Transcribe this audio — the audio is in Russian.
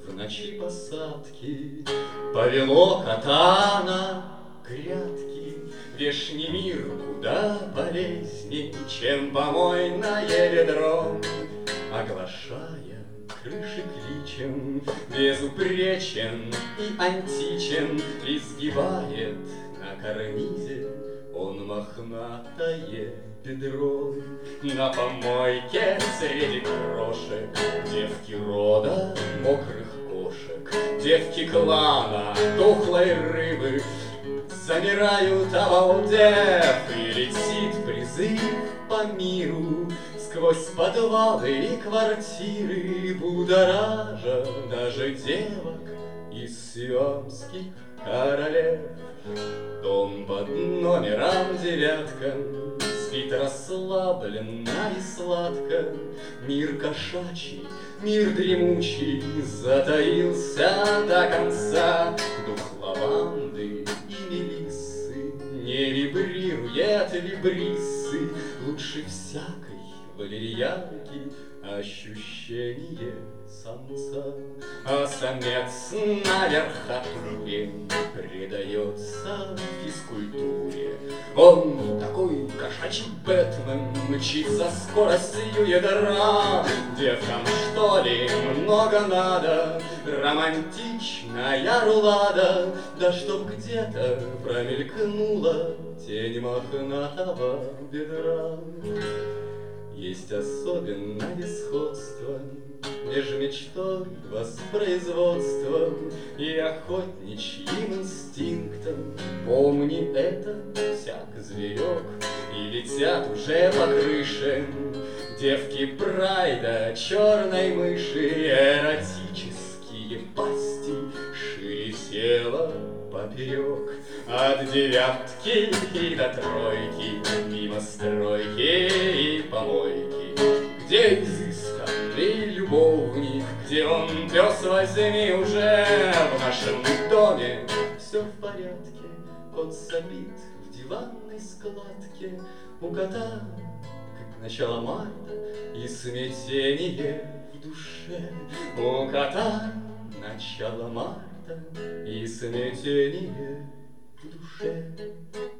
в ночи посадки повело кота на грядки. Вешний мир куда болезней, чем помойное ведро, оглашая крыши кличем, безупречен и античен, изгибает на карнизе он мохнатое бедро. На помойке среди крошек девки рода мокрых кошек, девки клана тухлой рыбы замирают обалдев, и летит призыв по миру сквозь подвалы и квартиры, будоража даже девок из сиамских королев. Дом под номером 9 спит расслабленно и сладко. Мир кошачий, мир дремучий затаился до конца. Дух лаванды и мелиссы не вибрирует вибриссы, лучше всякой валерьянки ощущение самца. А самец на верхотуре предается физкультуре. Он такой кошачий Бэтмен, мчится скоростью ядра. Девкам, что ли, много надо, романтичная рулада, да чтоб где-то промелькнула тень мохнатого бедра. Есть особенное сходство между мечтой, воспроизводством и охотничьим инстинктом. Помни это, всяк зверек, и летят уже по крыше девки прайда, черной мыши, эротические пасти шире тела поперек. От 9 и до 3, мимо стройки и помойки, где изысканный любовник, где он, пес возьми, уже в нашем доме все в порядке. Кот забит в диванной складке, у кота как начало марта и смятение в душе. У кота начало марта и смятение в душе.